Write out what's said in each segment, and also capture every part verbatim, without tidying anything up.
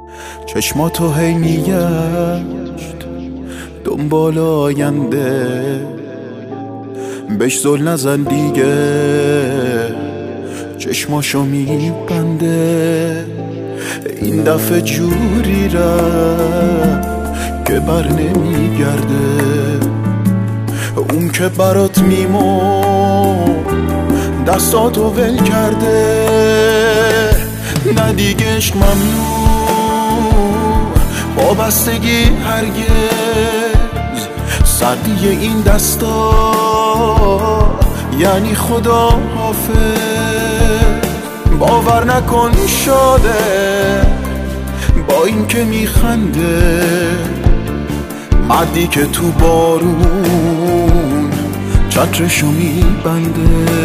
چشماتو هی میگشت دنبال آینده، بهش زل نزن دیگه، چشماشو میبنده. این دفعه جوری رفت که بر نمیگرده، اون که برات میمون دستاتو ول کرده. نه دیگه عشق ممنوع، وابستگی هرگز، سردی این دستا یعنی خدا حافظ. باور نکن شاده با این که میخنده، مردی که تو بارون چترشو میبنده.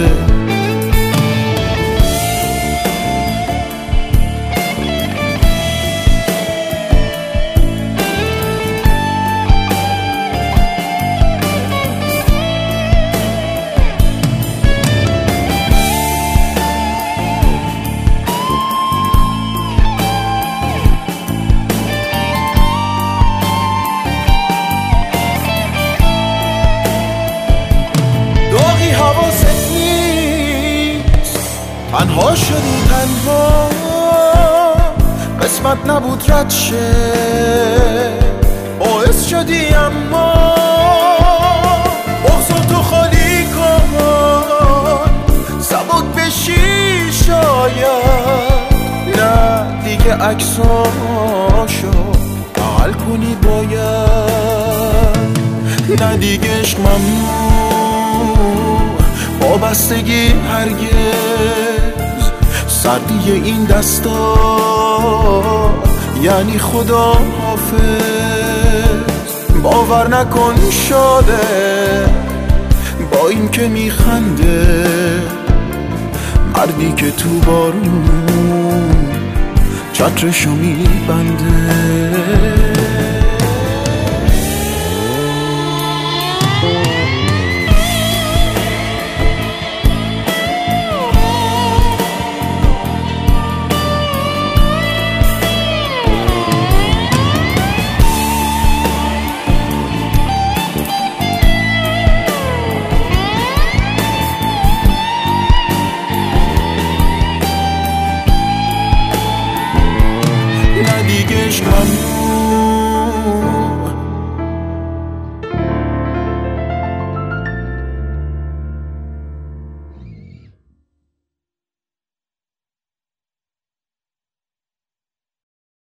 تنها شدی تنها، قسمت نبود رد شه، باعث شدی اما بغضاتو خالی کن، سبک بشی شاید. نه دیگه عکساشو بغل کنی باید. نه دیگه عشق ممنوع، وابستگی هرگز، سردی این دستا یعنی خدا حافظ. باور نکن شاده با این که میخنده، مردی که تو بارون چترشو میبنده. دیگه عشق ممنوع،